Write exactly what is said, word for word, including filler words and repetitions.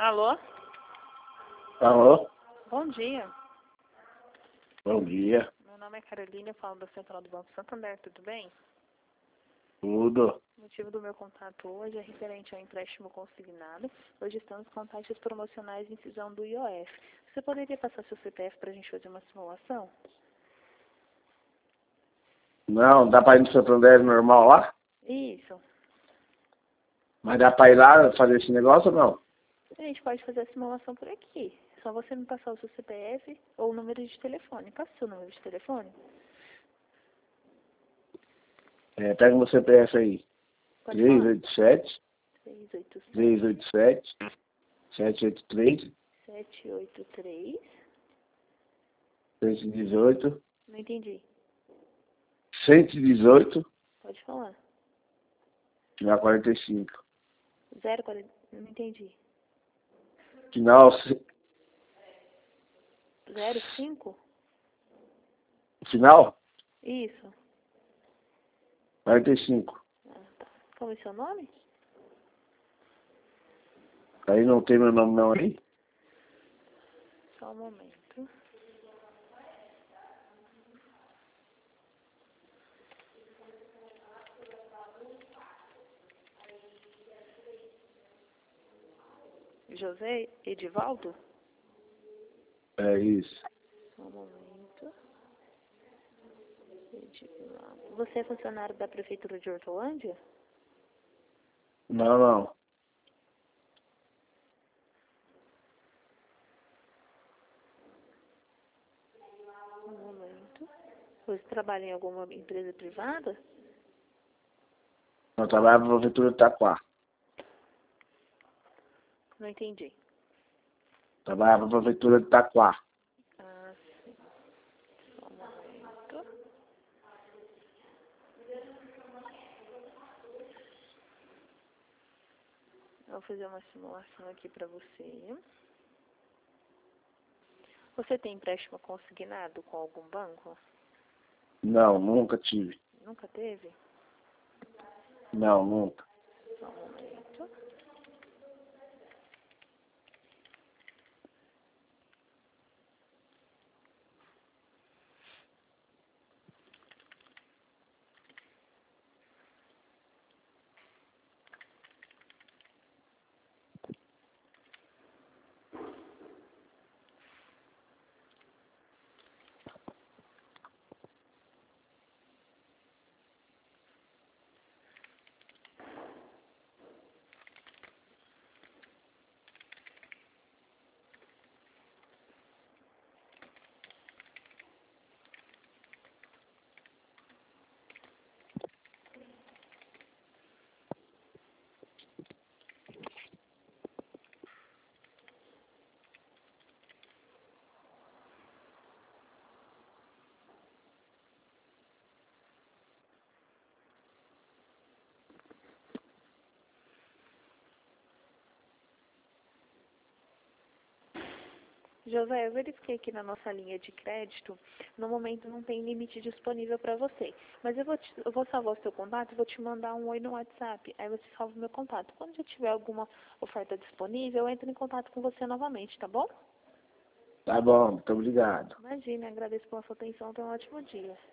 Alô? Alô? Bom dia. Bom dia. Meu nome é Carolina, eu falo da Central do Banco Santander, tudo bem? Tudo. O motivo do meu contato hoje é referente ao empréstimo consignado. Hoje estamos com taxas promocionais em incisão do I O F. Você poderia passar seu C P F para a gente fazer uma simulação? Não, dá pra ir no Santander normal lá? Isso. Mas dá pra ir lá fazer esse negócio ou não? A gente pode fazer a simulação por aqui. Só você me passar o seu C P F ou o número de telefone. Passa o seu número de telefone. É, pega o meu C P F aí. Pode três falar. oito sete, três oito sete, três oito sete, sete oito três, sete oito três. cento e dezoito, Não entendi. cento e dezoito, Pode falar. final quarenta e cinco. zero quarenta. Não entendi. Final, ci- zero cinco? final Isso. quarenta e cinco. Ah, tá. Como é seu nome? Aí não tem meu nome não aí? Só um momento. José Edivaldo? É isso. Só um momento. Edivaldo. Você é funcionário da Prefeitura de Hortolândia? Não, não. Um momento. Você trabalha em alguma empresa privada? Eu trabalho na Prefeitura de Itaquá. Não entendi. Trabalho na Prefeitura de Itaquá. Ah, sim. Só um momento. Eu vou fazer uma simulação aqui para você. Você tem empréstimo consignado com algum banco? Não, nunca tive. Nunca teve? Não, nunca. Só um momento. José, eu verifiquei aqui na nossa linha de crédito, no momento não tem limite disponível para você. Mas eu vou, te, eu vou salvar o seu contato e vou te mandar um oi no WhatsApp. Aí você salva o meu contato. Quando já tiver alguma oferta disponível, eu entro em contato com você novamente, tá bom? Tá bom, muito obrigado. Imagina, agradeço pela sua atenção. Tenha um ótimo dia.